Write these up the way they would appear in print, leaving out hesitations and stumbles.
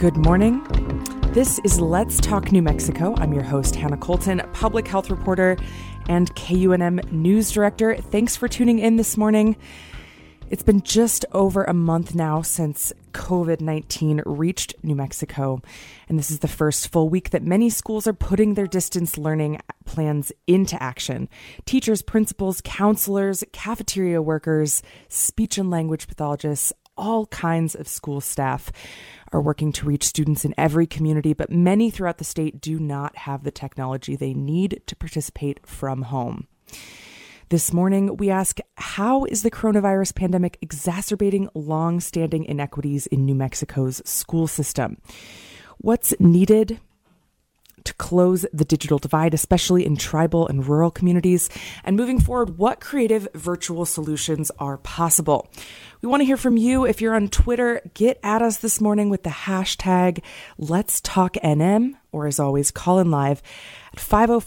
Good morning. This is Let's Talk New Mexico. I'm your host, Hannah Colton, public health reporter and KUNM news director. Thanks for tuning in this morning. It's been just over a month now since COVID-19 reached New Mexico, and this is the first full week that many schools are putting their distance learning plans into action. Teachers, principals, counselors, cafeteria workers, speech and language pathologists, all kinds of school staff are working to reach students in every community, but many throughout the state do not have the technology they need to participate from home. This morning, we ask, how is the coronavirus pandemic exacerbating long-standing inequities in New Mexico's school system? What's needed to close the digital divide, especially in tribal and rural communities? And moving forward, what creative virtual solutions are possible? We want to hear from you. If you're on Twitter, get at us this morning with the hashtag Let's Talk NM, or as always, call in live at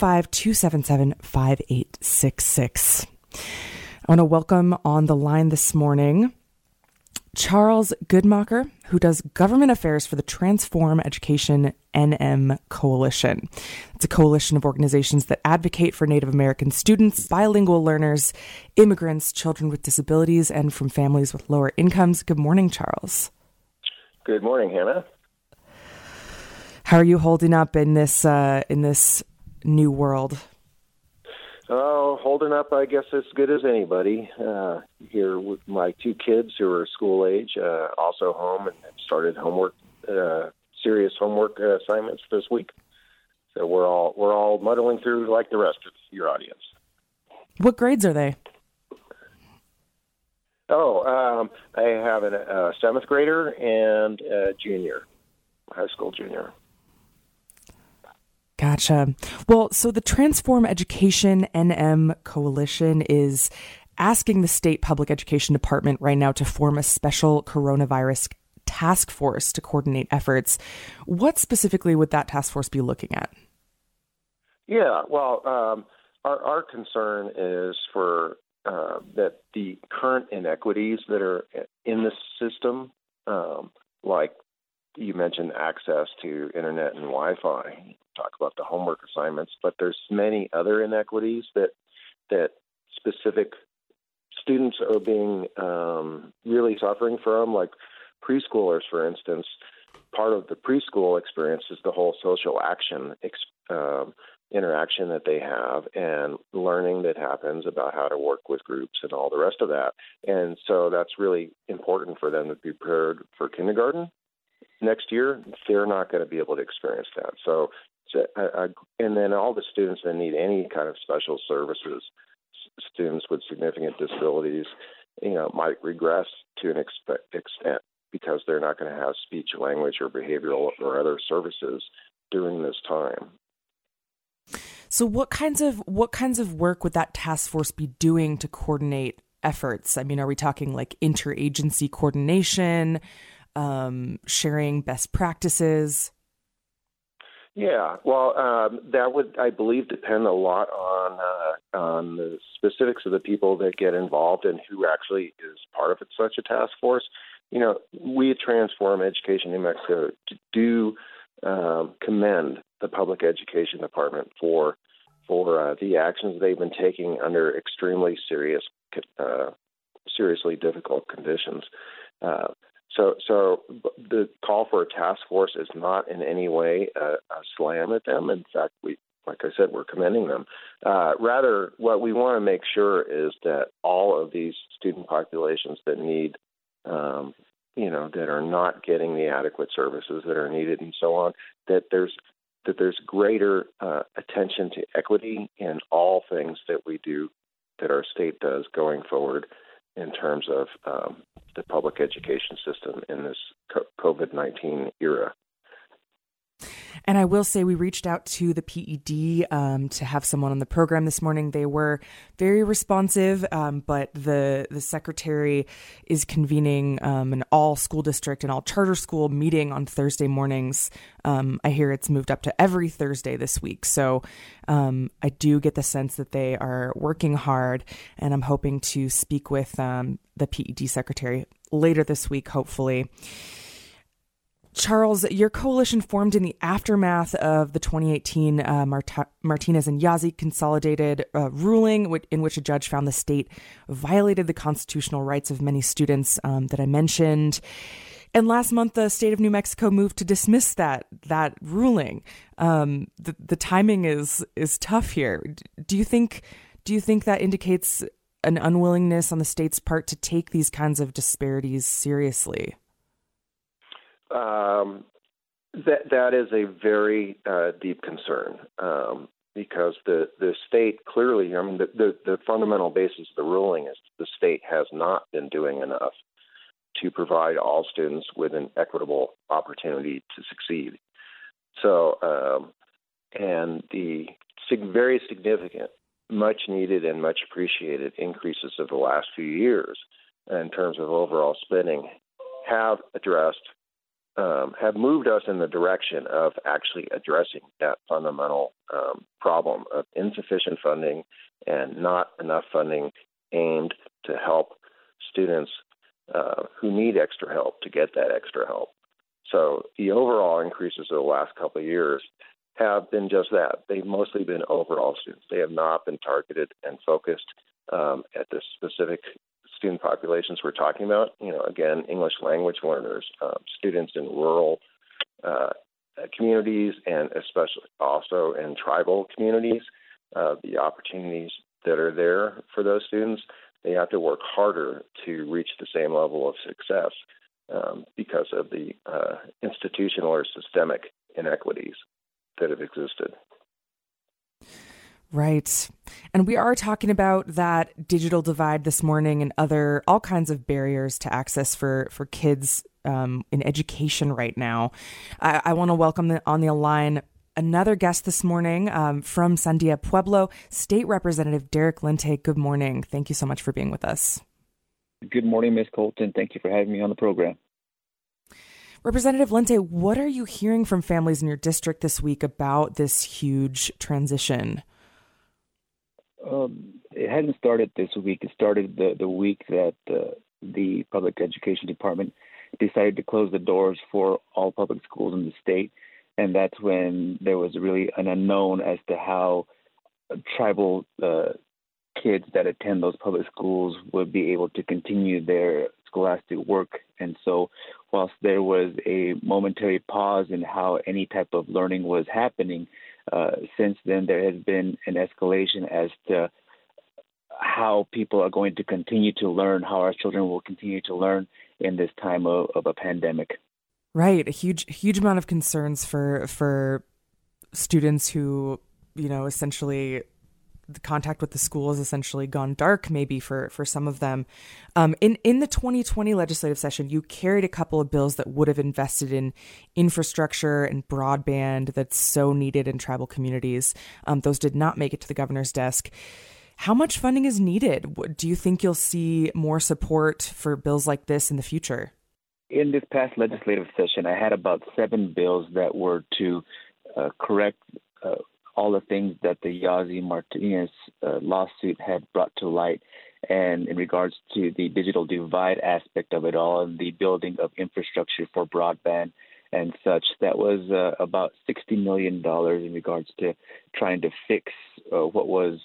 505-277-5866. I want to welcome on the line this morning Charles Goodmacher, who does government affairs for the Transform Education NM Coalition. It's a coalition of organizations that advocate for Native American students, bilingual learners, immigrants, children with disabilities, and from families with lower incomes. Good morning, Charles. Good morning, Hannah. How are you holding up in this new world? Oh, holding up, I guess, as good as anybody. Here with my two kids who are school age, also home, and started serious homework assignments this week. So we're all muddling through like the rest of your audience. What grades are they? I have a seventh grader and a junior, high school junior. Gotcha. Well, so the Transform Education NM Coalition is asking the state public education department right now to form a special coronavirus task force to coordinate efforts. What specifically would that task force be looking at? Yeah, well, our concern is for that the current inequities that are in the system, like you mentioned, access to internet and Wi-Fi, talk about the homework assignments, but there's many other inequities that specific students are being really suffering from, like preschoolers, for instance. Part of the preschool experience is the whole social action interaction that they have and learning that happens about how to work with groups and all the rest of that. And so that's really important for them to be prepared for kindergarten next year. They're not going to be able to experience that. So and then all the students that need any kind of special services, students with significant disabilities, might regress to an extent because they're not going to have speech, language, or behavioral or other services during this time. So what kinds of work would that task force be doing to coordinate efforts? I mean, are we talking like interagency coordination, sharing best practices? Yeah, well, that would, I believe, depend a lot on the specifics of the people that get involved and who actually is part of such a task force. We at Transform Education New Mexico do commend the public education department for the actions they've been taking under extremely seriously difficult conditions. So the call for a task force is not in any way a slam at them. In fact, like I said, we're commending them. Rather, what we want to make sure is that all of these student populations that need, that are not getting the adequate services that are needed and so on, that there's greater attention to equity in all things that we do, that our state does going forward in terms of the public education system in this COVID-19 era. And I will say we reached out to the PED to have someone on the program this morning. They were very responsive, but the secretary is convening an all school district and all charter school meeting on Thursday mornings. I hear it's moved up to every Thursday this week. So I do get the sense that they are working hard, and I'm hoping to speak with the PED secretary later this week, hopefully. Charles, your coalition formed in the aftermath of the 2018 Martinez and Yazzie consolidated ruling in which a judge found the state violated the constitutional rights of many students that I mentioned. And last month, the state of New Mexico moved to dismiss that ruling. The timing is tough here. Do you think that indicates an unwillingness on the state's part to take these kinds of disparities seriously? That is a very deep concern because the state clearly, I mean, the fundamental basis of the ruling is the state has not been doing enough to provide all students with an equitable opportunity to succeed. So, and the very significant, much needed and much appreciated increases of the last few years in terms of overall spending have moved us in the direction of actually addressing that fundamental problem of insufficient funding and not enough funding aimed to help students who need extra help to get that extra help. So the overall increases of the last couple of years have been just that. They've mostly been overall students. They have not been targeted and focused at the specific student populations we're talking about. Again, English language learners, students in rural communities, and especially also in tribal communities. The opportunities that are there for those students, they have to work harder to reach the same level of success because of the institutional or systemic inequities that have existed. Right. And we are talking about that digital divide this morning and all kinds of barriers to access for kids in education right now. I want to welcome on the line another guest this morning from Sandia Pueblo, State Representative Derek Lente. Good morning. Thank you so much for being with us. Good morning, Ms. Colton. Thank you for having me on the program. Representative Lente, what are you hearing from families in your district this week about this huge transition? It hadn't started this week. It started the week that the Public Education Department decided to close the doors for all public schools in the state. And that's when there was really an unknown as to how tribal kids that attend those public schools would be able to continue their scholastic work. And so whilst there was a momentary pause in how any type of learning was happening, since then there has been an escalation as to how people are going to continue to learn, how our children will continue to learn in this time of a pandemic. Right. A huge amount of concerns for students who, essentially the contact with the school has essentially gone dark, maybe for some of them. In the 2020 legislative session, you carried a couple of bills that would have invested in infrastructure and broadband that's so needed in tribal communities. Those did not make it to the governor's desk. How much funding is needed? Do you think you'll see more support for bills like this in the future? In this past legislative session, I had about 7 bills that were to correct all the things that the Yazzie Martinez lawsuit had brought to light, and in regards to the digital divide aspect of it all and the building of infrastructure for broadband and such. That was about $60 million in regards to trying to fix what was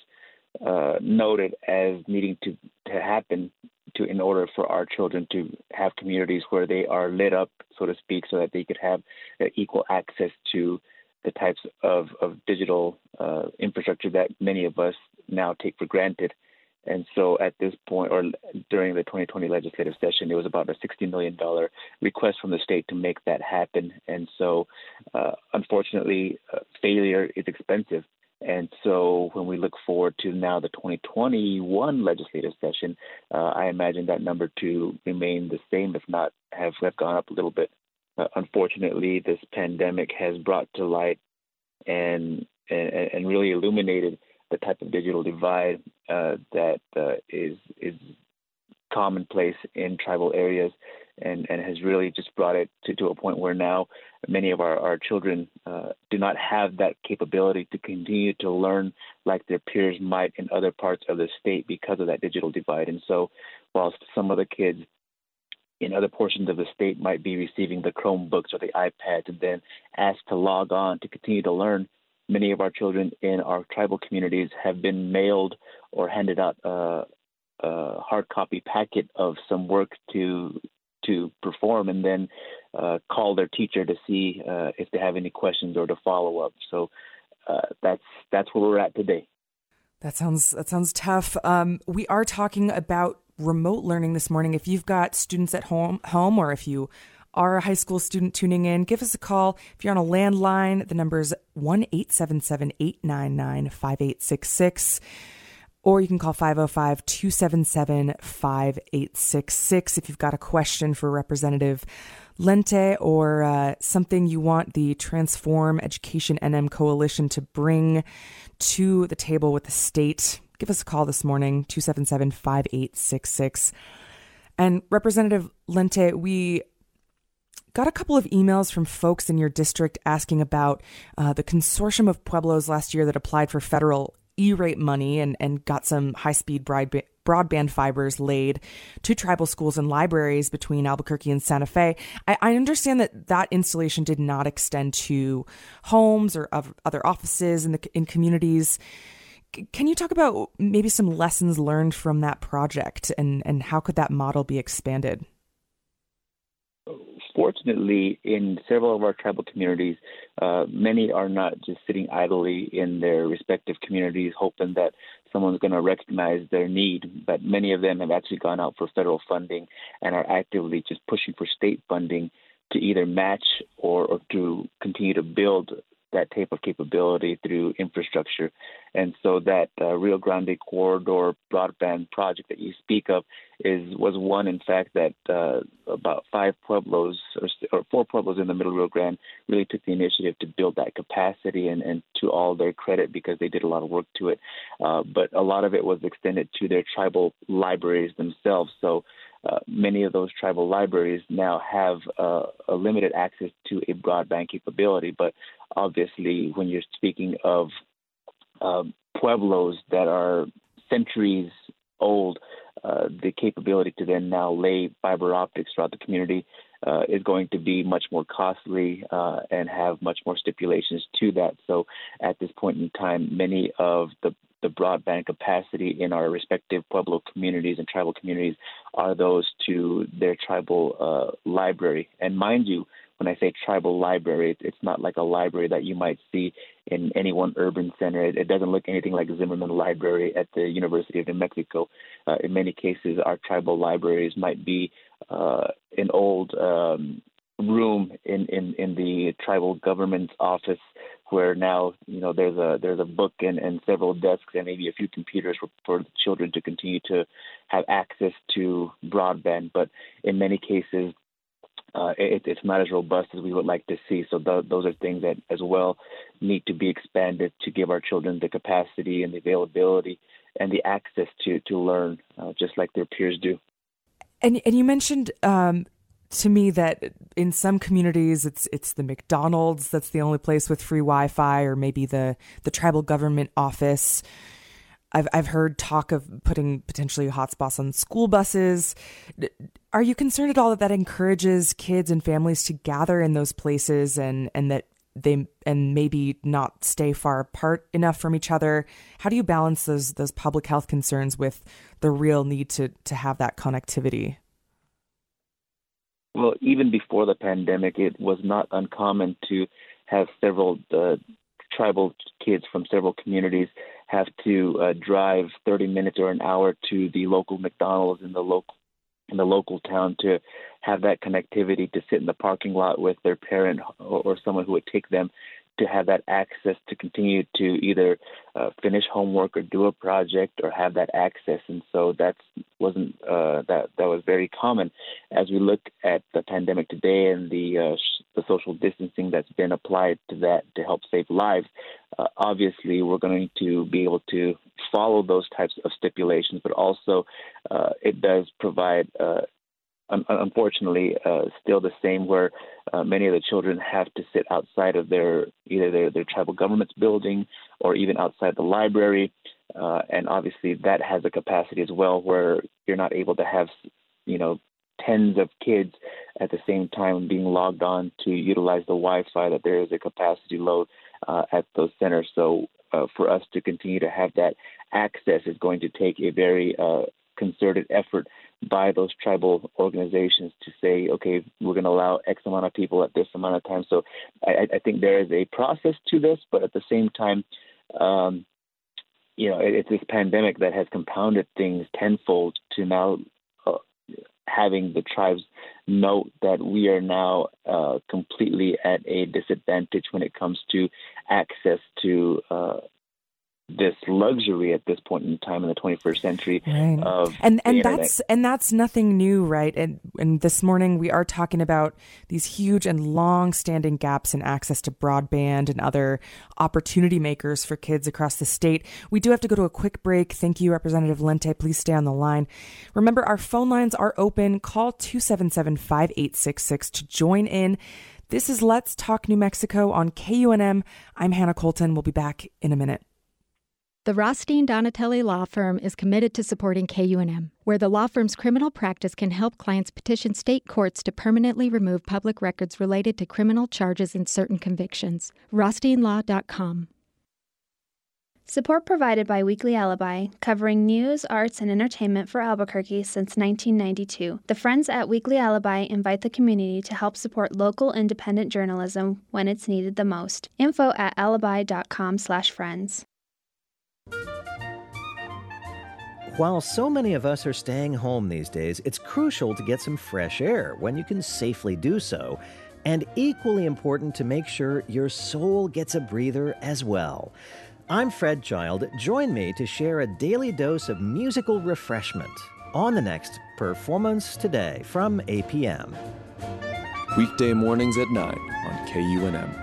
noted as needing to happen in order for our children to have communities where they are lit up, so to speak, so that they could have equal access to the types of digital infrastructure that many of us now take for granted. And so at this point, or during the 2020 legislative session, there was about a $60 million request from the state to make that happen. And so, unfortunately, failure is expensive. And so when we look forward to now the 2021 legislative session, I imagine that number to remain the same, if not have gone up a little bit. Unfortunately, this pandemic has brought to light and really illuminated the type of digital divide that is commonplace in tribal areas, and has really just brought it to a point where now many of our children do not have that capability to continue to learn like their peers might in other parts of the state because of that digital divide. And so whilst some of the kids in other portions of the state might be receiving the Chromebooks or the iPads and then asked to log on to continue to learn. Many of our children in our tribal communities have been mailed or handed out a hard copy packet of some work to perform, and then call their teacher to see if they have any questions or to follow up. So that's where we're at today. That sounds tough. We are talking about remote learning this morning. If you've got students at home, or if you are a high school student tuning in, give us a call. If you're on a landline, the number is 1-877-899-5866. Or you can call 505-277-5866 if you've got a question for Representative Lente or something you want the Transform Education NM Coalition to bring to the table with the state. Give us a call this morning, 277-5866. And Representative Lente, we got a couple of emails from folks in your district asking about the consortium of pueblos last year that applied for federal E-rate money and got some high-speed broadband fibers laid to tribal schools and libraries between Albuquerque and Santa Fe. I understand that installation did not extend to homes or other offices in communities. Can you talk about maybe some lessons learned from that project and how could that model be expanded? Fortunately, in several of our tribal communities, many are not just sitting idly in their respective communities hoping that someone's going to recognize their need, but many of them have actually gone out for federal funding and are actively just pushing for state funding to either match or to continue to build that type of capability through infrastructure. And so that Rio Grande Corridor broadband project that you speak of was one, in fact, that about 5 pueblos or 4 pueblos in the Middle Rio Grande really took the initiative to build that capacity, and to all their credit because they did a lot of work to it. But a lot of it was extended to their tribal libraries themselves. So many of those tribal libraries now have a limited access to a broadband capability. But obviously, when you're speaking of pueblos that are centuries old, the capability to then now lay fiber optics throughout the community is going to be much more costly and have much more stipulations to that. So at this point in time, many of the broadband capacity in our respective Pueblo communities and tribal communities are those to their tribal library. And mind you, when I say tribal library, it's not like a library that you might see in any one urban center. It doesn't look anything like Zimmerman Library at the University of New Mexico. In many cases, our tribal libraries might be an old room in the tribal government's office where now there's a book and several desks and maybe a few computers for the children to continue to have access to broadband. But in many cases, it's not as robust as we would like to see. So those are things that as well need to be expanded to give our children the capacity and the availability and the access to learn just like their peers do. And you mentioned to me that in some communities it's the McDonald's that's the only place with free Wi-Fi, or maybe the tribal government office. I've heard talk of putting potentially hotspots on school buses. Are you concerned at all that encourages kids and families to gather in those places and that they maybe not stay far apart enough from each other? How do you balance those public health concerns with the real need to have that connectivity? Well, even before the pandemic, it was not uncommon to have several tribal kids from several communities have to drive 30 minutes or an hour to the local McDonald's in the local town to have that connectivity, to sit in the parking lot with their parent or someone who would take them, to have that access to continue to either finish homework or do a project or have that access. And so that was very common. As we look at the pandemic today and the social distancing that's been applied to that to help save lives, obviously we're going to be able to follow those types of stipulations, but also it does provide unfortunately, still the same, where many of the children have to sit outside of either their tribal government's building or even outside the library. And obviously that has a capacity as well where you're not able to have, tens of kids at the same time being logged on to utilize the Wi-Fi, that there is a capacity load at those centers. So for us to continue to have that access is going to take a very concerted effort by those tribal organizations to say, okay, we're going to allow X amount of people at this amount of time. So I think there is a process to this, but at the same time, it's this pandemic that has compounded things tenfold to now having the tribes note that we are now completely at a disadvantage when it comes to access to this luxury at this point in time in the 21st century. Right. Of and that's nothing new, right? And this morning we are talking about these huge and long-standing gaps in access to broadband and other opportunity makers for kids across the state. We do have to go to a quick break. Thank you, Representative Lente. Please stay on the line. Remember, our phone lines are open. Call 277-5866 to join in. This is Let's Talk New Mexico on KUNM. I'm Hannah Colton. We'll be back in a minute. The Rothstein Donatelli Law Firm is committed to supporting KUNM, where the law firm's criminal practice can help clients petition state courts to permanently remove public records related to criminal charges and certain convictions. RothsteinLaw.com. Support provided by Weekly Alibi, covering news, arts, and entertainment for Albuquerque since 1992. The Friends at Weekly Alibi invite the community to help support local independent journalism when it's needed the most. Info at alibi.com/friends. While so many of us are staying home these days, it's crucial to get some fresh air when you can safely do so, and equally important to make sure your soul gets a breather as well. I'm Fred Child. Join me to share a daily dose of musical refreshment on the next Performance Today from APM. Weekday mornings at 9 on KUNM.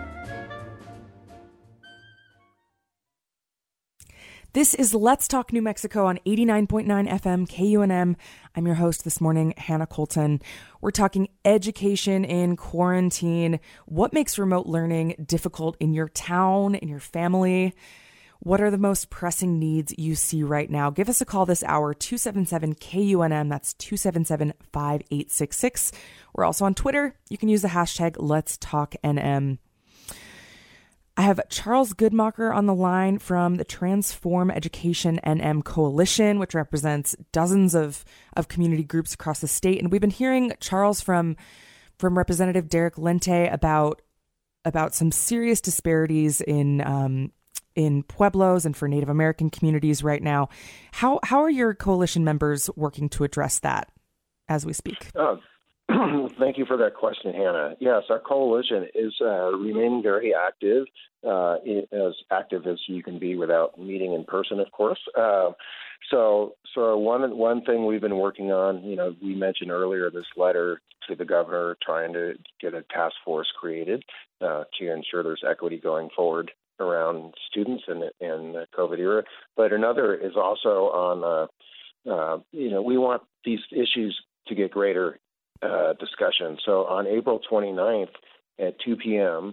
This is Let's Talk New Mexico on 89.9 FM KUNM. I'm your host this morning, Hannah Colton. We're talking education in quarantine. What makes remote learning difficult in your town, in your family? What are the most pressing needs you see right now? Give us a call this hour, 277-KUNM. That's 277-5866. We're also on Twitter. You can use the hashtag Let's Talk NM. I have Charles Goodmacher on the line from the Transform Education NM Coalition, which represents dozens of community groups across the state. And we've been hearing, Charles, from Representative Derek Lente about some serious disparities in Pueblos and for Native American communities right now. How are your coalition members working to address that as we speak? Thank you for that question, Hannah. Yes, our coalition is remaining very active, as active as you can be without meeting in person, of course. So one thing we've been working on, we mentioned earlier this letter to the governor trying to get a task force created to ensure there's equity going forward around students in the COVID era. But another is also on, we want these issues to get greater discussion. So on April 29th at 2 p.m.,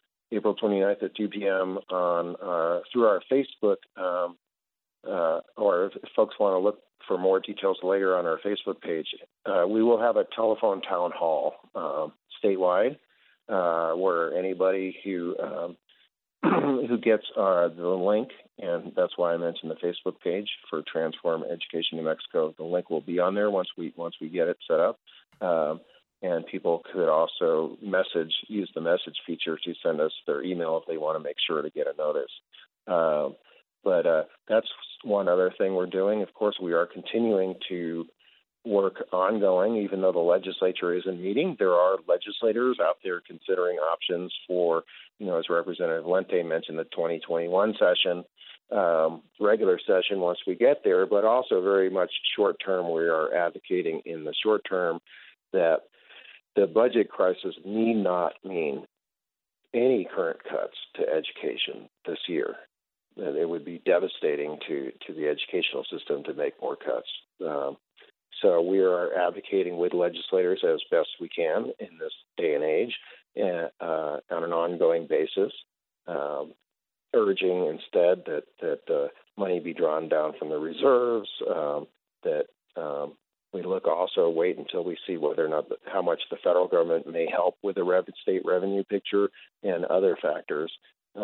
on through our Facebook, or if folks want to look for more details later on our Facebook page, we will have a telephone town hall statewide where anybody who gets the link, and that's why I mentioned the Facebook page for Transform Education New Mexico. The link will be on there once we get it set up. And people could also use the message feature to send us their email if they want to make sure to get a notice. But that's one other thing we're doing. Of course, we are continuing to work ongoing, even though the legislature isn't meeting. There are legislators out there considering options for, as Representative Lente mentioned, the 2021 session, regular session once we get there, but also very much short term. We are advocating in the short term that the budget crisis need not mean any current cuts to education this year. That it would be devastating to the educational system to make more cuts. So we are advocating with legislators as best we can in this day and age on an ongoing basis, urging instead that money be drawn down from the reserves, that we wait until we see whether or not how much the federal government may help with the state revenue picture and other factors.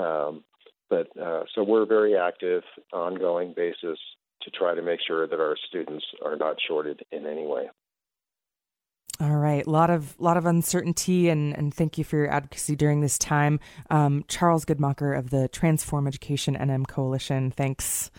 So we're very active, ongoing basis to try to make sure that our students are not shorted in any way. All right. A lot of uncertainty, and thank you for your advocacy during this time. Charles Goodmacher of the Transform Education NM Coalition. Thanks.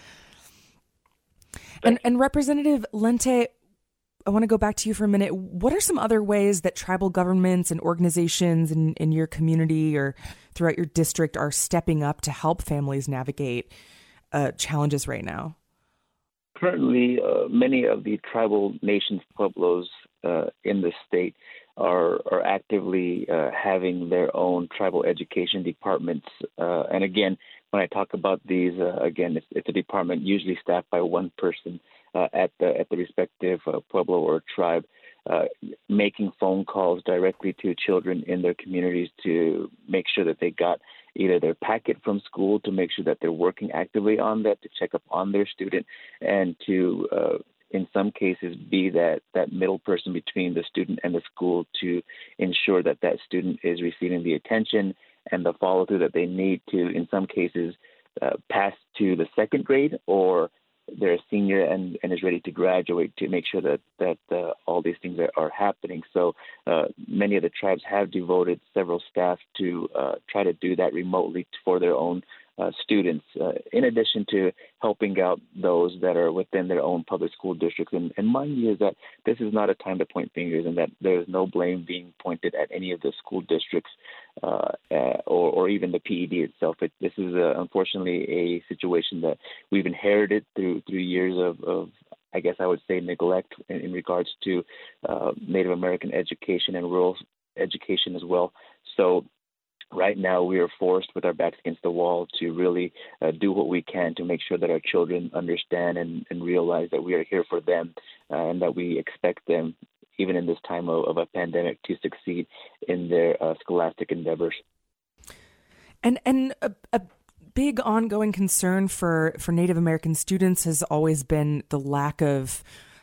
And Representative Lente, I want to go back to you for a minute. What are some other ways that tribal governments and organizations in your community or throughout your district are stepping up to help families navigate challenges right now? Currently, many of the tribal nations, pueblos in the state are actively having their own tribal education departments. And again, when I talk about these, it's a department usually staffed by one person at the respective pueblo or tribe, making phone calls directly to children in their communities to make sure that they got either their packet from school, to make sure that they're working actively on that, to check up on their student, and to in some cases be that middle person between the student and the school to ensure that student is receiving the attention and the follow-through that they need to, in some cases, pass to the second grade, or they're a senior and is ready to graduate, to make sure that all these things are happening. So many of the tribes have devoted several staff to try to do that remotely for their own students, in addition to helping out those that are within their own public school districts. And mind you, is that this is not a time to point fingers, and that there is no blame being pointed at any of the school districts or even the PED itself. This is unfortunately a situation that we've inherited through years of I guess I would say neglect in regards to Native American education and rural education as well. So right now, we are forced with our backs against the wall to really do what we can to make sure that our children understand and realize that we are here for them and that we expect them, even in this time of a pandemic, to succeed in their scholastic endeavors. And a big ongoing concern for Native American students has always been the lack of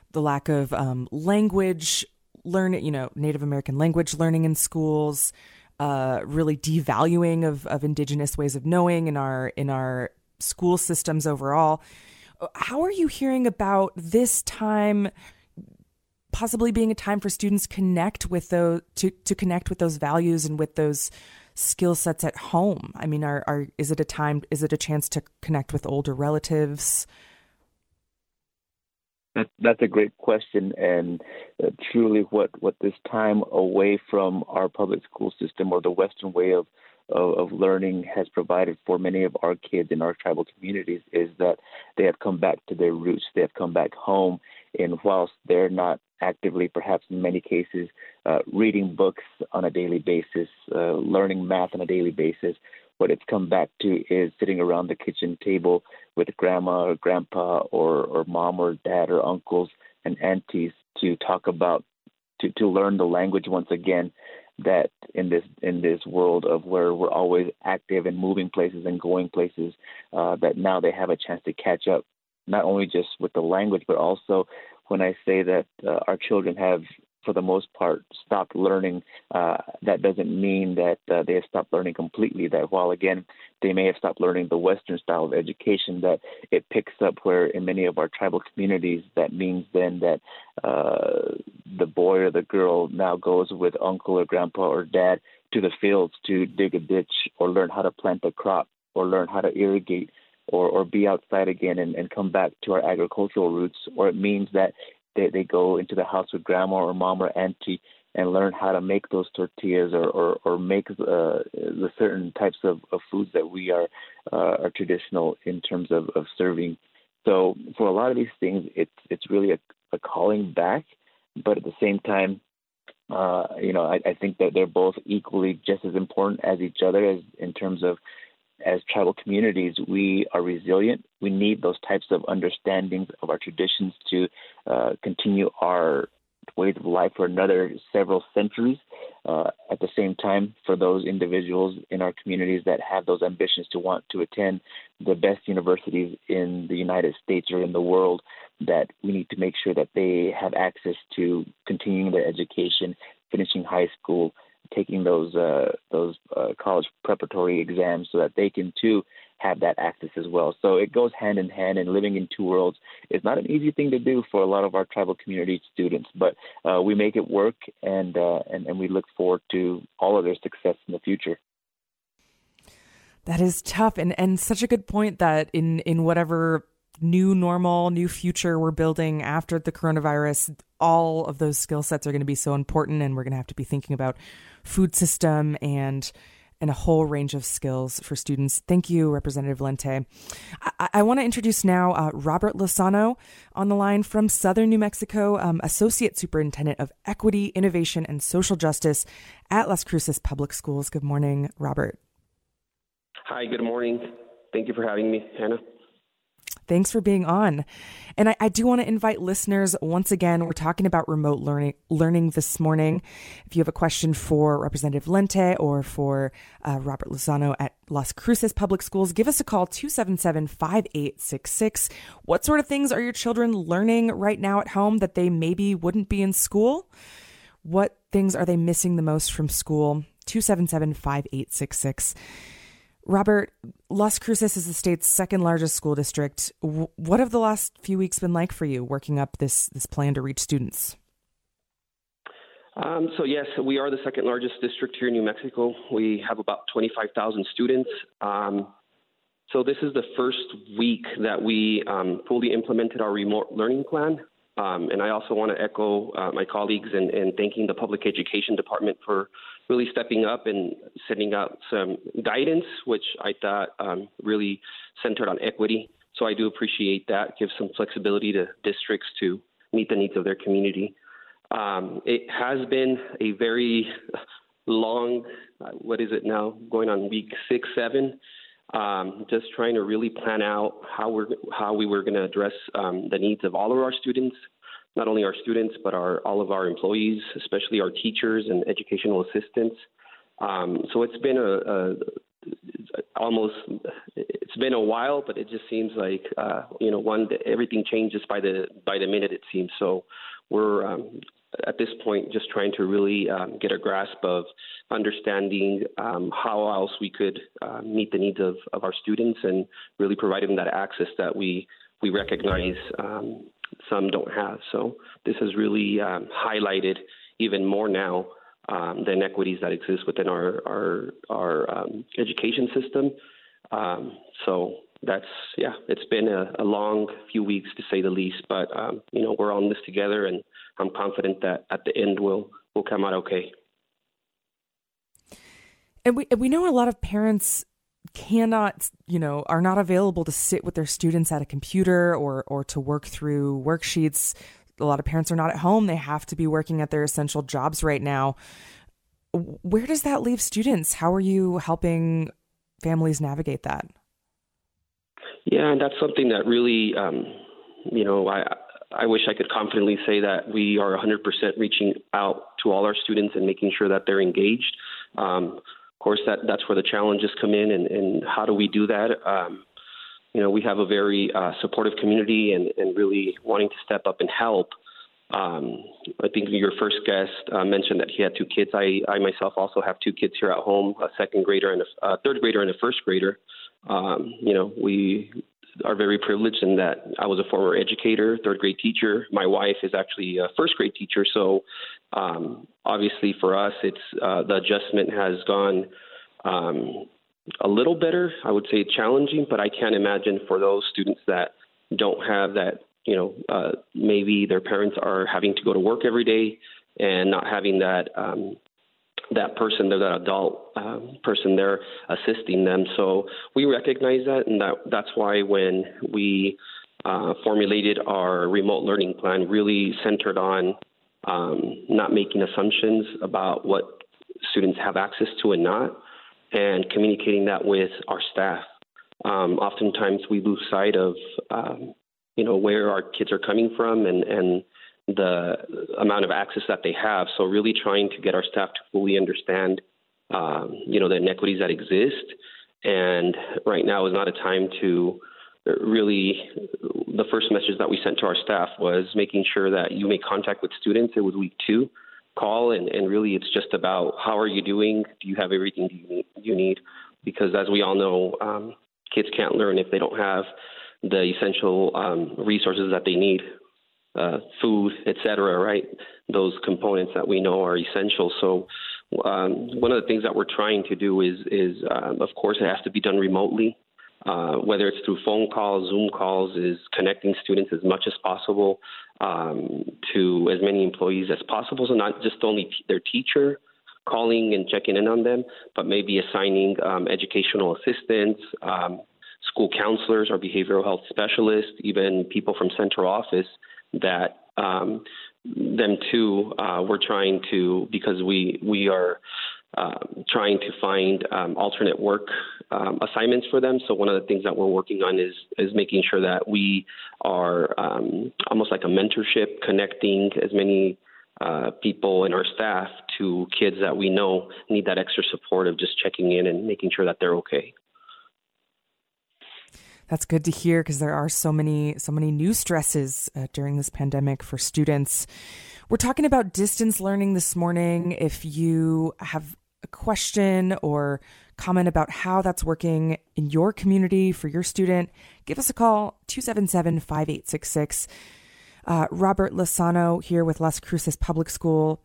language learning, Native American language learning in schools. Really devaluing of indigenous ways of knowing in our school systems overall. How are you hearing about this time possibly being a time for students connect with those to connect with those values and with those skill sets at home? I mean, is it a chance to connect with older relatives? That's a great question, and truly what this time away from our public school system or the Western way of learning has provided for many of our kids in our tribal communities is that they have come back to their roots. They have come back home, and whilst they're not actively, perhaps in many cases, reading books on a daily basis, learning math on a daily basis, what it's come back to is sitting around the kitchen table with grandma or grandpa or mom or dad or uncles and aunties to talk about, to learn the language once again, that in this world of where we're always active and moving places and going places, that now they have a chance to catch up, not only just with the language, but also when I say that our children have, for the most part, stopped learning, that doesn't mean that they have stopped learning completely. That while, again, they may have stopped learning the Western style of education, that it picks up where in many of our tribal communities, that means then that the boy or the girl now goes with uncle or grandpa or dad to the fields to dig a ditch or learn how to plant a crop or learn how to irrigate or be outside again and come back to our agricultural roots. Or it means that they go into the house with grandma or mom or auntie and learn how to make those tortillas or make the certain types of foods that we are traditional in terms of serving. So for a lot of these things, it's really a calling back, but at the same time, I think that they're both equally just as important as each other in terms of, as tribal communities, we are resilient. We need those types of understandings of our traditions to continue our ways of life for another several centuries. At the same time, for those individuals in our communities that have those ambitions to want to attend the best universities in the United States or in the world, that we need to make sure that they have access to continuing their education, finishing high school, taking those college preparatory exams so that they can too have that access as well. So it goes hand in hand, and living in two worlds is not an easy thing to do for a lot of our tribal community students, but we make it work, and we look forward to all of their success in the future. That is tough, and such a good point that in whatever new normal, new future we're building after the coronavirus, all of those skill sets are going to be so important, and we're going to have to be thinking about food system and a whole range of skills for students. Thank you, Representative Lente. I want to introduce now Robert Lozano on the line from Southern New Mexico, Associate Superintendent of Equity, Innovation, and Social Justice at Las Cruces Public Schools. Good morning, Robert. Hi, good morning. Thank you for having me, Hannah. Thanks for being on. And I do want to invite listeners, once again, we're talking about remote learning this morning. If you have a question for Representative Lente or for Robert Lozano at Las Cruces Public Schools, give us a call, 277-5866. What sort of things are your children learning right now at home that they maybe wouldn't be in school? What things are they missing the most from school? 277-5866. Robert, Las Cruces is the state's second largest school district. What have the last few weeks been like for you, working up this plan to reach students? So yes, we are the second largest district here in New Mexico. We have about 25,000 students. So this is the first week that we fully implemented our remote learning plan. And I also want to echo my colleagues in thanking the Public Education Department for really stepping up and sending out some guidance, which I thought really centered on equity. So I do appreciate that. Gives some flexibility to districts to meet the needs of their community. It has been a very long, what is it now, going on week 6, 7, just trying to really plan out how we were going to address the needs of all of our students, not only our students, but all of our employees, especially our teachers and educational assistants. So it's been it's been a while, but it just seems like everything changes by the minute, it seems. So we're at this point just trying to really get a grasp of understanding how else we could meet the needs of our students and really providing that access that we recognize some don't have. So this has really highlighted even more now the inequities that exist within our education system. So it's been a long few weeks to say the least, but we're on this together, and I'm confident that at the end we'll come out okay. And we know a lot of parents cannot, are not available to sit with their students at a computer or to work through worksheets. A lot of parents are not at home. They have to be working at their essential jobs right now. Where does that leave students? How are you helping families navigate that? Yeah, and that's something that really, I wish I could confidently say that we are 100% reaching out to all our students and making sure that they're engaged. Of course, that's where the challenges come in, and how do we do that? We have a very supportive community and really wanting to step up and help. I think your first guest mentioned that he had 2 kids. I myself also have 2 kids here at home, a second grader and a third grader and a first grader. We are very privileged in that I was a former educator, third grade teacher. My wife is actually a first grade teacher. So obviously for us, it's the adjustment has gone a little better. I would say challenging, but I can't imagine for those students that don't have that, maybe their parents are having to go to work every day and not having that person, that adult person there assisting them. So we recognize that, and that's why when we formulated our remote learning plan, really centered on not making assumptions about what students have access to and not, and communicating that with our staff. Oftentimes we lose sight of, where our kids are coming from and the amount of access that they have. So really trying to get our staff to fully understand, the inequities that exist. And right now is not a time to really, the first message that we sent to our staff was making sure that you make contact with students. It was week 2. Call, and really it's just about how are you doing? Do you have everything you need? Because as we all know, kids can't learn if they don't have the essential resources that they need, food, et cetera, right? Those components that we know are essential. So one of the things that we're trying to do is of course, it has to be done remotely, whether it's through phone calls, Zoom calls, is connecting students as much as possible to as many employees as possible. So not just only their teacher calling and checking in on them, but maybe assigning educational assistants, school counselors or behavioral health specialists, even people from central office that them too, we're trying to, because we are trying to find alternate work assignments for them. So one of the things that we're working on is making sure that we are almost like a mentorship, connecting as many people in our staff to kids that we know need that extra support of just checking in and making sure that they're okay. That's good to hear, because there are so many new stresses during this pandemic for students. We're talking about distance learning this morning. If you have a question or comment about how that's working in your community for your student, give us a call, 277-5866. Robert Lozano here with Las Cruces Public Schools.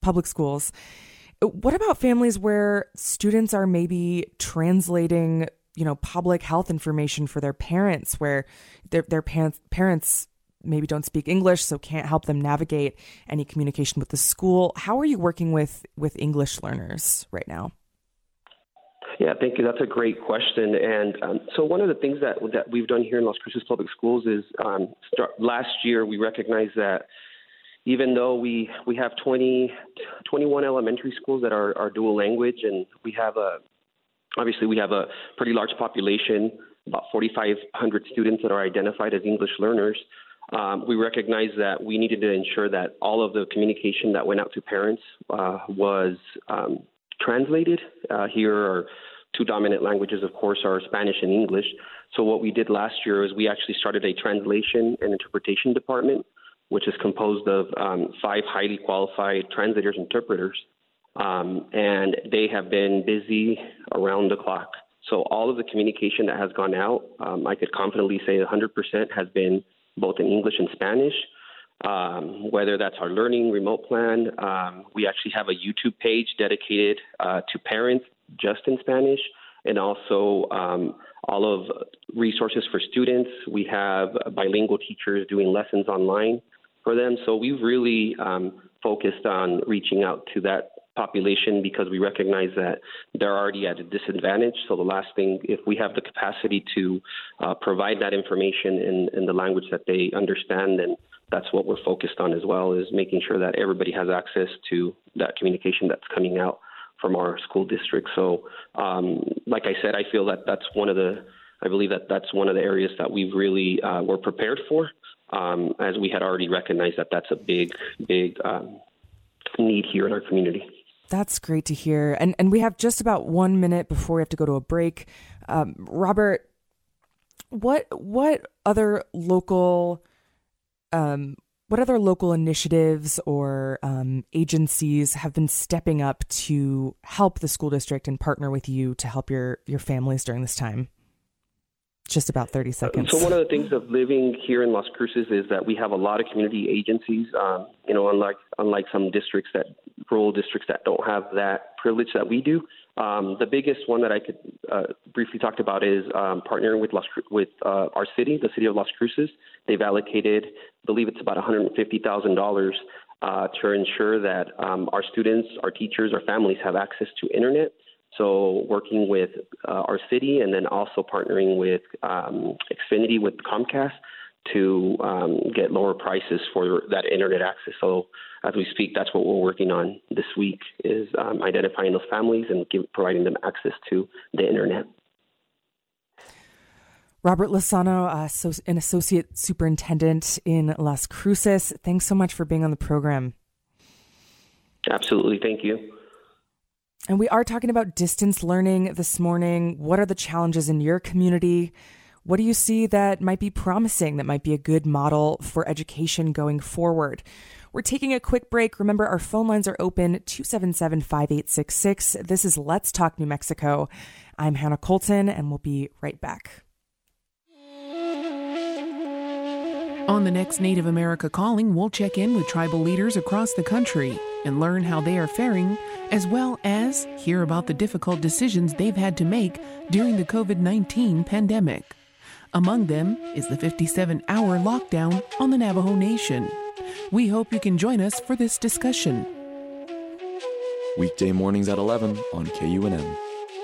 What about families where students are maybe translating public health information for their parents, where their parents maybe don't speak English, so can't help them navigate any communication with the school? How are you working with English learners right now? Yeah, thank you. That's a great question. And so one of the things that we've done here in Las Cruces Public Schools is last year we recognized that even though we have 21 elementary schools that are dual language, and we have a pretty large population, about 4,500 students that are identified as English learners. We recognized that we needed to ensure that all of the communication that went out to parents was translated. Here are two dominant languages, of course, are Spanish and English. So what we did last year is we actually started a translation and interpretation department, which is composed of 5 highly qualified translators, interpreters. And they have been busy around the clock. So all of the communication that has gone out, I could confidently say 100% has been both in English and Spanish, whether that's our learning remote plan. We actually have a YouTube page dedicated to parents just in Spanish, and also all of resources for students. We have bilingual teachers doing lessons online for them. So we've really focused on reaching out to that population, because we recognize that they're already at a disadvantage. So the last thing, if we have the capacity to provide that information in the language that they understand, then that's what we're focused on as well, is making sure that everybody has access to that communication that's coming out from our school district. So like I said, I feel that that's one of the areas that we've really were prepared for, as we had already recognized that that's a big need here in our community. That's great to hear. And we have just about 1 minute before we have to go to a break. Robert, what other local initiatives or agencies have been stepping up to help the school district and partner with you to help your families during this time? Just about 30 seconds. So one of the things of living here in Las Cruces is that we have a lot of community agencies, unlike some rural districts that don't have that privilege that we do. The biggest one that I could briefly talk about is partnering with our city, the city of Las Cruces. They've allocated, I believe it's about $150,000 to ensure that our students, our teachers, our families have access to internet. So working with our city, and then also partnering with Xfinity, with Comcast, to get lower prices for that internet access. So as we speak, that's what we're working on this week, is identifying those families and providing them access to the internet. Robert Lozano, an associate superintendent in Las Cruces. Thanks so much for being on the program. Absolutely. Thank you. And we are talking about distance learning this morning. What are the challenges in your community? What do you see that might be promising, that might be a good model for education going forward? We're taking a quick break. Remember, our phone lines are open, 277-5866. This is Let's Talk New Mexico. I'm Hannah Colton, and we'll be right back. On the next Native America Calling, we'll check in with tribal leaders across the country and learn how they are faring, as well as hear about the difficult decisions they've had to make during the COVID-19 pandemic. Among them is the 57-hour lockdown on the Navajo Nation. We hope you can join us for this discussion. Weekday mornings at 11 on KUNM.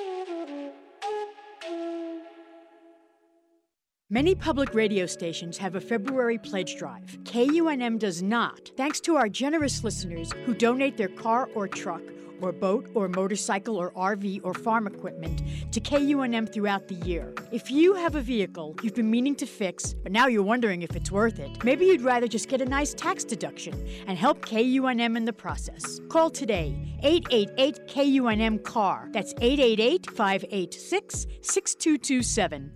Many public radio stations have a February pledge drive. KUNM does not, thanks to our generous listeners who donate their car or truck or boat or motorcycle or RV or farm equipment to KUNM throughout the year. If you have a vehicle you've been meaning to fix, but now you're wondering if it's worth it, maybe you'd rather just get a nice tax deduction and help KUNM in the process. Call today, 888-KUNM-CAR. That's 888-586-6227.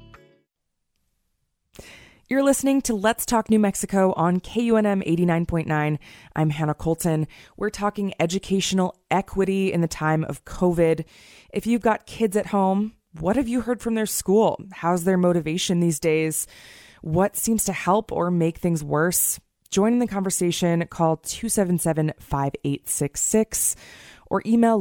You're listening to Let's Talk New Mexico on KUNM 89.9. I'm Hannah Colton. We're talking educational equity in the time of COVID. If you've got kids at home, what have you heard from their school? How's their motivation these days? What seems to help or make things worse? Join in the conversation. Call 277-5866 or email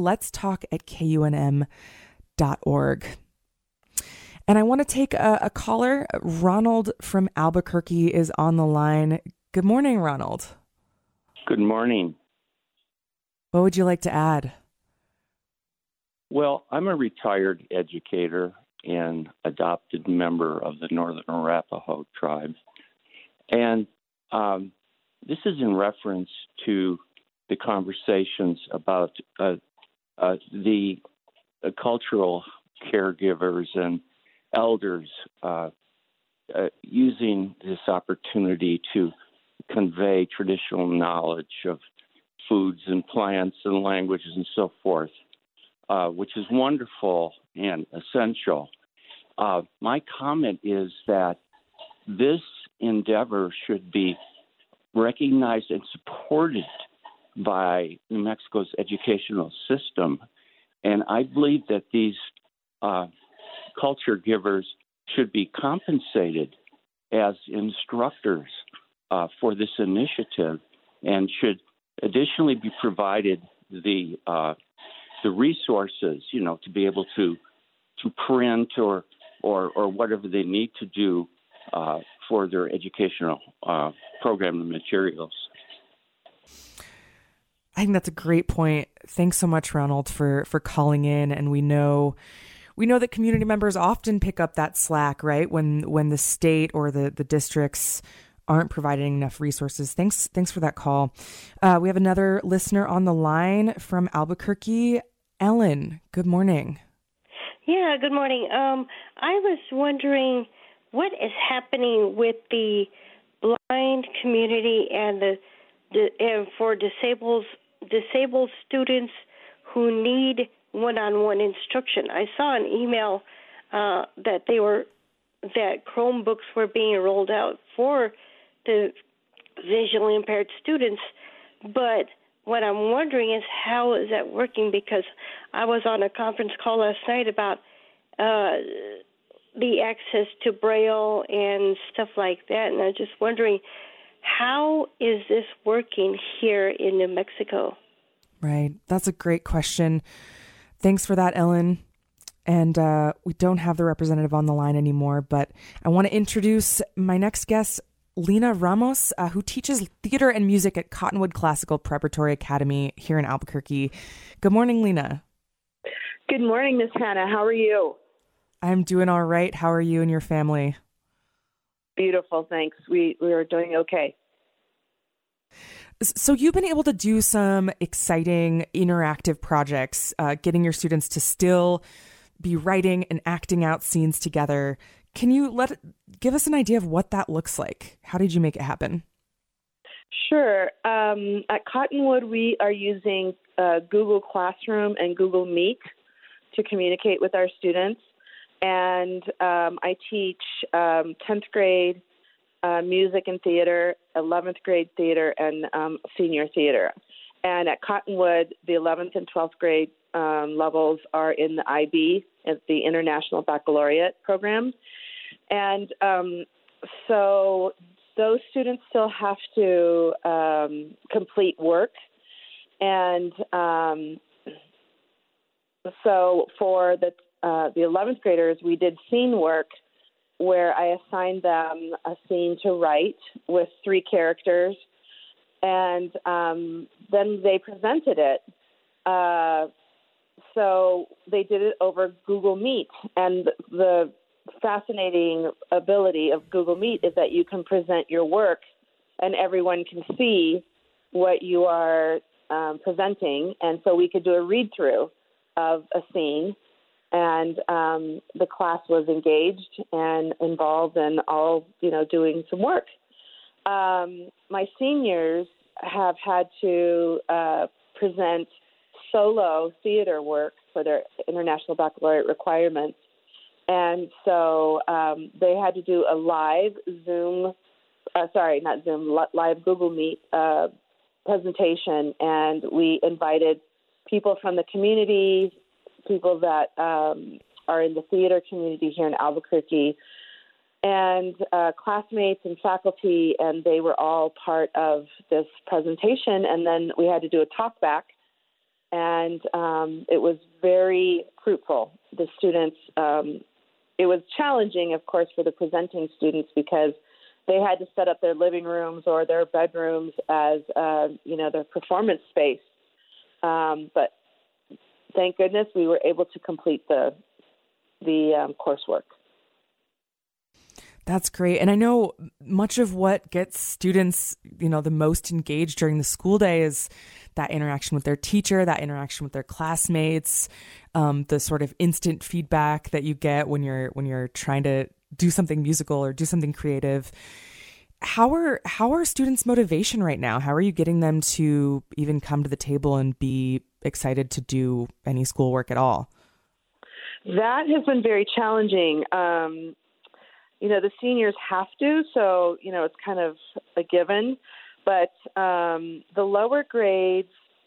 letstalk@kunm.org. And I want to take a caller. Ronald from Albuquerque is on the line. Good morning, Ronald. Good morning. What would you like to add? Well, I'm a retired educator and adopted member of the Northern Arapaho tribe. And this is in reference to the conversations about the cultural caregivers and elders using this opportunity to convey traditional knowledge of foods and plants and languages and so forth, which is wonderful and essential. My comment is that this endeavor should be recognized and supported by New Mexico's educational system. And I believe that these culture givers should be compensated as instructors for this initiative, and should additionally be provided the resources, to be able to print or whatever they need to do for their educational program and materials. I think that's a great point. Thanks so much, Ronald, for calling in. And we know that community members often pick up that slack, right? When the state or the districts aren't providing enough resources. Thanks for that call. We have another listener on the line from Albuquerque. Ellen, good morning. Yeah, good morning. I was wondering what is happening with the blind community and and for disabled students who need one-on-one instruction. I saw an email that Chromebooks were being rolled out for the visually impaired students, but what I'm wondering is how is that working, because I was on a conference call last night about the access to Braille and stuff like that, and I'm just wondering, how is this working here in New Mexico? Right. That's a great question. Thanks for that, Ellen. And we don't have the representative on the line anymore, but I want to introduce my next guest, Lena Ramos, who teaches theater and music at Cottonwood Classical Preparatory Academy here in Albuquerque. Good morning, Lena. Good morning, Miss Hannah. How are you? I'm doing all right. How are you and your family? Beautiful, thanks. We are doing okay. So you've been able to do some exciting interactive projects, getting your students to still be writing and acting out scenes together. Can you give us an idea of what that looks like? How did you make it happen? Sure. At Cottonwood, we are using Google Classroom and Google Meet to communicate with our students. And I teach 10th grade music and theater, 11th grade theater, and senior theater. And at Cottonwood, the 11th and 12th grade levels are in the IB, the International Baccalaureate program. And so those students still have to complete work. And so for the 11th graders, we did scene work where I assigned them a scene to write with 3 characters, and then they presented it. So they did it over Google Meet, and the fascinating ability of Google Meet is that you can present your work and everyone can see what you are presenting, and so we could do a read-through of a scene. And the class was engaged and involved and all, doing some work. My seniors have had to present solo theater work for their International Baccalaureate requirements. And so they had to do a live live Google Meet presentation. And we invited people from the community, people that are in the theater community here in Albuquerque, and classmates and faculty, and they were all part of this presentation. And then we had to do a talk back, and it was very fruitful. The students, it was challenging, of course, for the presenting students because they had to set up their living rooms or their bedrooms as, their performance space. But thank goodness we were able to complete the coursework. That's great. And I know much of what gets students, the most engaged during the school day is that interaction with their teacher, that interaction with their classmates, the sort of instant feedback that you get when you're trying to do something musical or do something creative. How are students' motivation right now? How are you getting them to even come to the table and be excited to do any schoolwork at all? That has been very challenging. The seniors have to, so, it's kind of a given. But the lower grades,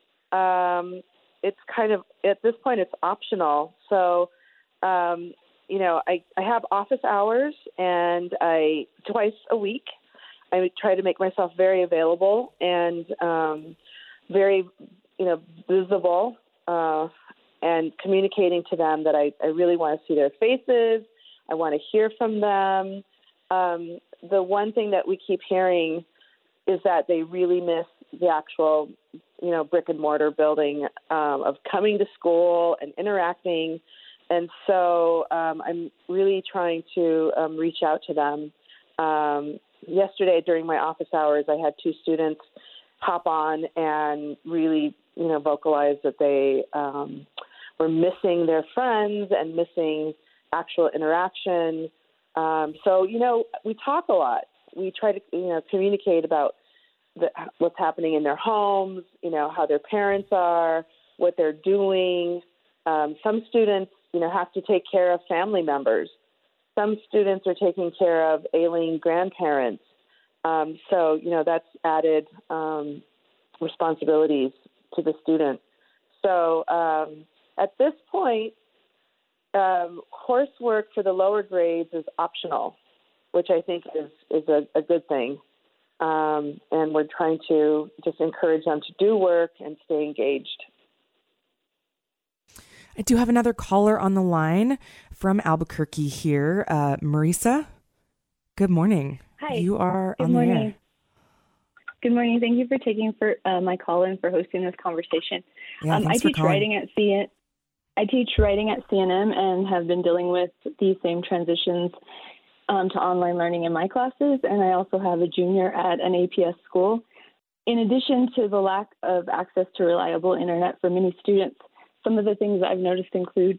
it's kind of, at this point, it's optional. So, I have office hours, and twice a week, I try to make myself very available and very, visible and communicating to them that I really want to see their faces. I want to hear from them. The one thing that we keep hearing is that they really miss the actual, brick and mortar building of coming to school and interacting. And so I'm really trying to reach out to them. Yesterday during my office hours, I had 2 students hop on and really, vocalize that they were missing their friends and missing actual interaction. So, we talk a lot. We try to, communicate about what's happening in their homes, how their parents are, what they're doing. Some students, have to take care of family members. Some students are taking care of ailing grandparents. So, that's added responsibilities to the student. So at this point, coursework for the lower grades is optional, which I think is a good thing. And we're trying to just encourage them to do work and stay engaged. I do have another caller on the line from Albuquerque here. Marisa, good morning. Hi. You are Good on morning. the air. Good morning. Thank you for taking my call and for hosting this conversation. Yeah, I teach writing at CNM and have been dealing with these same transitions to online learning in my classes. And I also have a junior at an APS school. In addition to the lack of access to reliable internet for many students, some of the things I've noticed include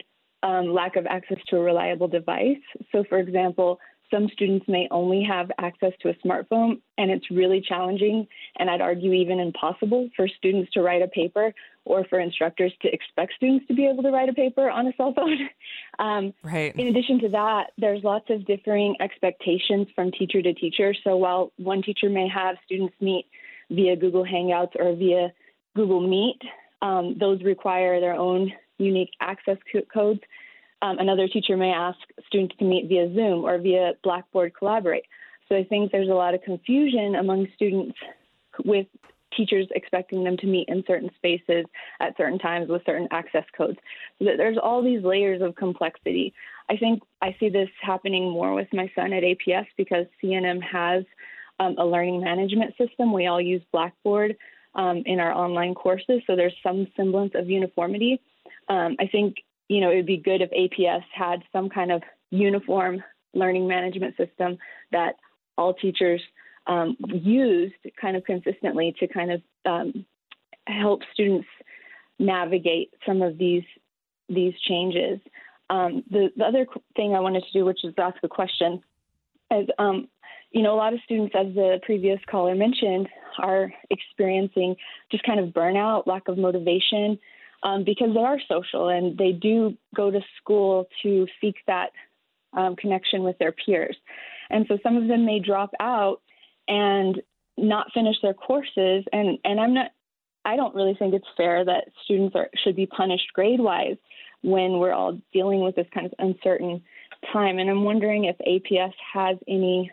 lack of access to a reliable device. So, for example, some students may only have access to a smartphone, and it's really challenging, and I'd argue even impossible for students to write a paper or for instructors to expect students to be able to write a paper on a cell phone. Right. In addition to that, there's lots of differing expectations from teacher to teacher. So while one teacher may have students meet via Google Hangouts or via Google Meet, those require their own unique access codes. Another teacher may ask students to meet via Zoom or via Blackboard Collaborate. So I think there's a lot of confusion among students with teachers expecting them to meet in certain spaces at certain times with certain access codes. So there's all these layers of complexity. I think I see this happening more with my son at APS because CNM has a learning management system. We all use Blackboard in our online courses, so there's some semblance of uniformity. I think it would be good if APS had some kind of uniform learning management system that all teachers used kind of consistently to kind of help students navigate some of these changes. The other thing I wanted to do, which is ask a question, is a lot of students, as the previous caller mentioned, are experiencing just kind of burnout, lack of motivation, because they are social and they do go to school to seek that connection with their peers. And so some of them may drop out and not finish their courses. And I don't really think it's fair that students should be punished grade-wise when we're all dealing with this kind of uncertain time. And I'm wondering if APS has any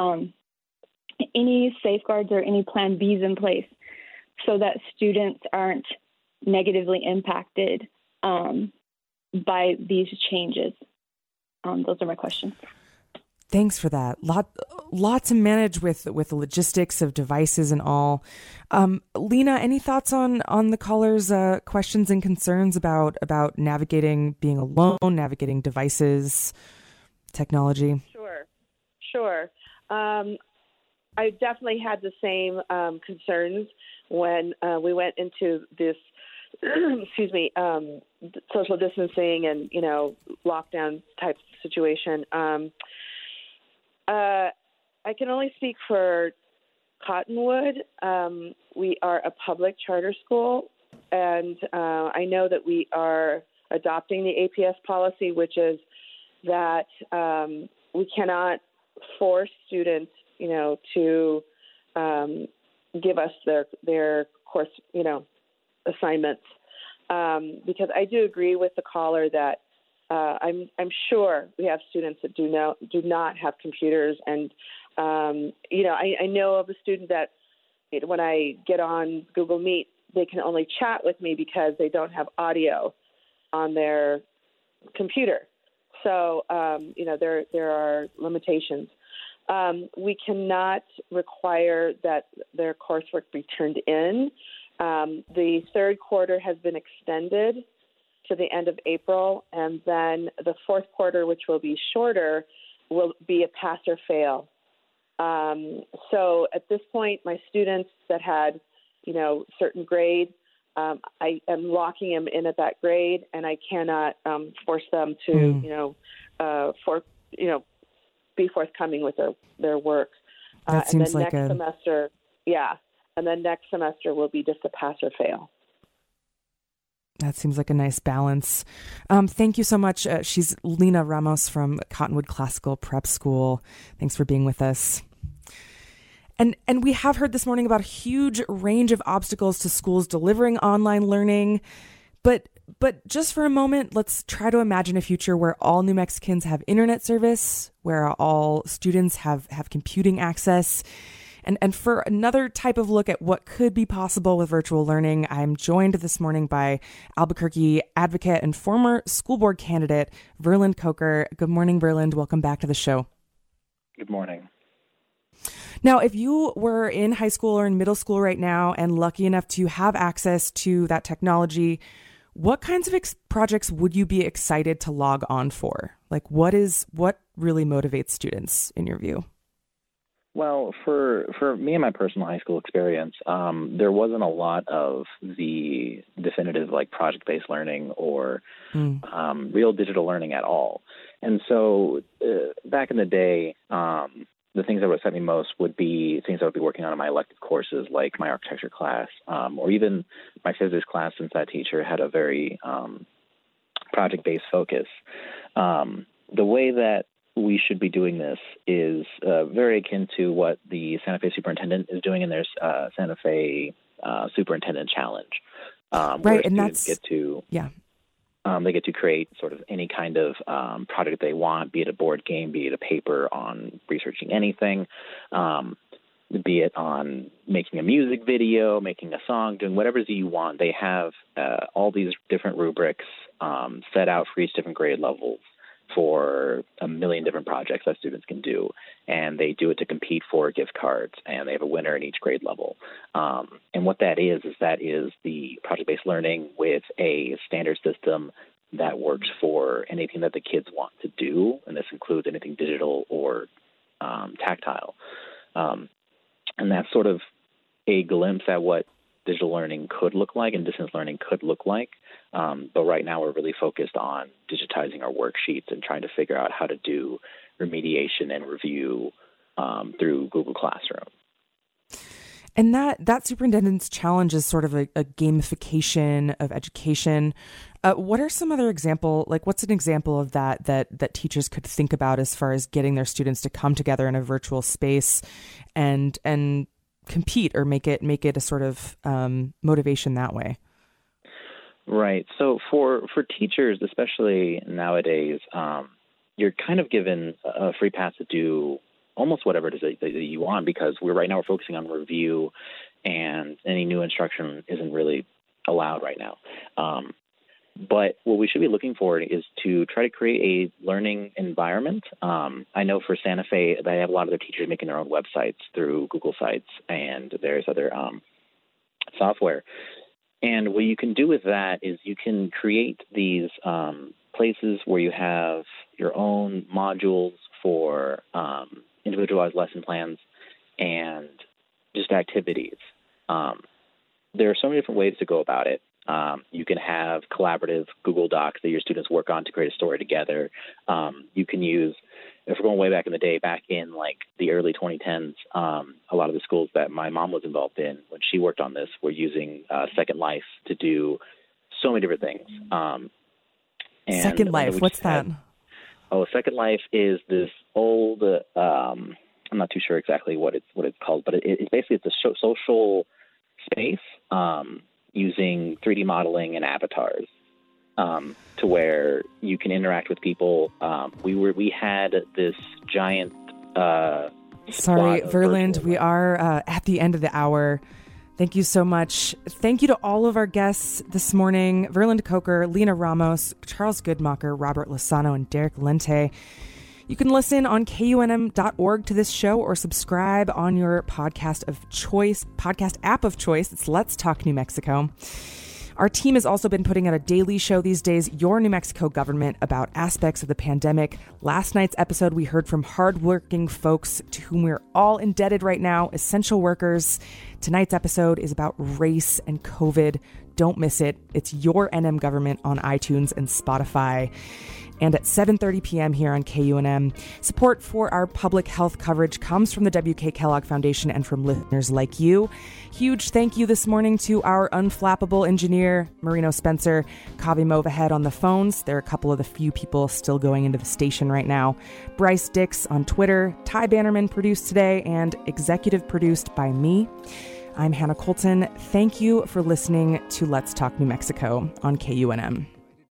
safeguards or any plan Bs in place so that students aren't negatively impacted by these changes. Those are my questions. Thanks for that. Lot to manage with the logistics of devices and all. Lena, any thoughts on the caller's questions and concerns about navigating being alone, navigating devices, technology? Sure. I definitely had the same concerns when we went into this social distancing and, lockdown type situation. I can only speak for Cottonwood. We are a public charter school, and I know that we are adopting the APS policy, which is that we cannot force students, to give us their course, assignments. Because I do agree with the caller that I'm sure we have students that do not have computers, and I know of a student that when I get on Google Meet, they can only chat with me because they don't have audio on their computer. So there are limitations. We cannot require that their coursework be turned in. The third quarter has been extended to the end of April, and then the fourth quarter, which will be shorter, will be a pass or fail. So at this point, my students that had, certain grade, I am locking them in at that grade, and I cannot force them to, be forthcoming with their work. That seems like next semester, and then next semester will be just a pass or fail. That seems like a nice balance. Thank you so much. She's Lena Ramos from Cottonwood Classical Prep School. Thanks for being with us. And we have heard this morning about a huge range of obstacles to schools delivering online learning. But just for a moment, let's try to imagine a future where all New Mexicans have internet service, where all students have computing access. And for another type of look at what could be possible with virtual learning, I'm joined this morning by Albuquerque advocate and former school board candidate, Verland Coker. Good morning, Verland. Welcome back to the show. Good morning. Now, if you were in high school or in middle school right now and lucky enough to have access to that technology, what kinds of projects would you be excited to log on for? Like, what really motivates students in your view? Well, for me and my personal high school experience, there wasn't a lot of the definitive like project-based learning or real digital learning at all. And so back in the day, the things that would excite me most would be things I would be working on in my elective courses, like my architecture class, or even my physics class, since that teacher had a very project-based focus. The way that we should be doing this is very akin to what the Santa Fe superintendent is doing in their Santa Fe superintendent challenge. Right, and that's they get to create sort of any kind of project they want, be it a board game, be it a paper on researching anything, be it on making a music video, making a song, doing whatever you want. They have all these different rubrics set out for each different grade levels for a million different projects that students can do, and they do it to compete for gift cards, and they have a winner in each grade level. And what that is the project-based learning with a standard system that works for anything that the kids want to do, and this includes anything digital or tactile. And that's sort of a glimpse at what digital learning could look like and distance learning could look like. But right now we're really focused on digitizing our worksheets and trying to figure out how to do remediation and review through Google Classroom. And that superintendent's challenge is sort of a gamification of education. What are some other what's an example of that teachers could think about as far as getting their students to come together in a virtual space and compete or make it a sort of motivation that way? Right. So for teachers, especially nowadays, you're kind of given a free pass to do almost whatever it is that you want, because we're focusing on review, and any new instruction isn't really allowed right now. But what we should be looking for is to try to create a learning environment. I know for Santa Fe, they have a lot of their teachers making their own websites through Google Sites and various other software. And what you can do with that is you can create these places where you have your own modules for individualized lesson plans and just activities. There are so many different ways to go about it. You can have collaborative Google Docs that your students work on to create a story together. You can use, if we're going way back in the day, back in like the early 2010s, a lot of the schools that my mom was involved in when she worked on this were using Second Life to do so many different things. And Second Life, what's that? Second Life is this old, I'm not too sure exactly what it's called, but it's basically a social space using 3D modeling and avatars to where you can interact with people. We had this giant. Sorry, Verland, we are at the end of the hour. Thank you so much. Thank you to all of our guests this morning: Verland Coker, Lena Ramos, Charles Goodmacher, Robert Lozano, and Derek Lente. You can listen on KUNM.org to this show or subscribe on your podcast app of choice. It's Let's Talk New Mexico. Our team has also been putting out a daily show these days, Your New Mexico Government, about aspects of the pandemic. Last night's episode, we heard from hardworking folks to whom we're all indebted right now, essential workers. Tonight's episode is about race and COVID. Don't miss it. It's Your NM Government on iTunes and Spotify. And at 7:30 p.m. here on KUNM. Support for our public health coverage comes from the W.K. Kellogg Foundation and from listeners like you. Huge thank you this morning to our unflappable engineer, Marino Spencer, Kavi Movahead on the phones. There are a couple of the few people still going into the station right now. Bryce Dix on Twitter, Ty Bannerman produced today, and executive produced by me. I'm Hannah Colton. Thank you for listening to Let's Talk New Mexico on KUNM.